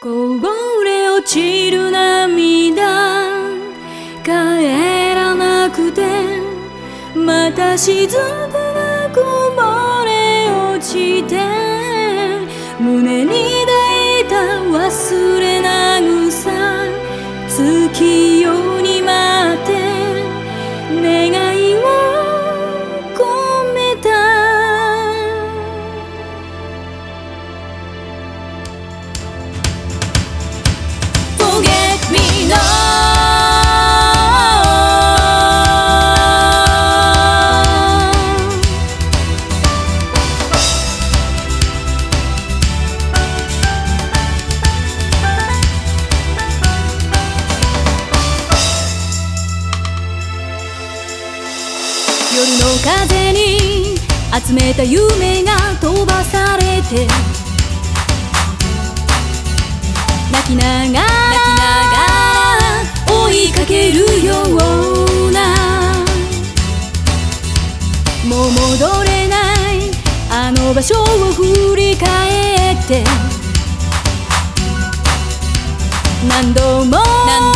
こぼれ落ちる涙、帰らなくてまた静かがこぼれ落ちて、胸に抱いた忘れなぐさ、月夜に待って願いを込めた。Forget me not。夜の風に集めた夢が飛ばされて、泣きながら追いかけるような、もう戻れないあの場所を振り返って、何度も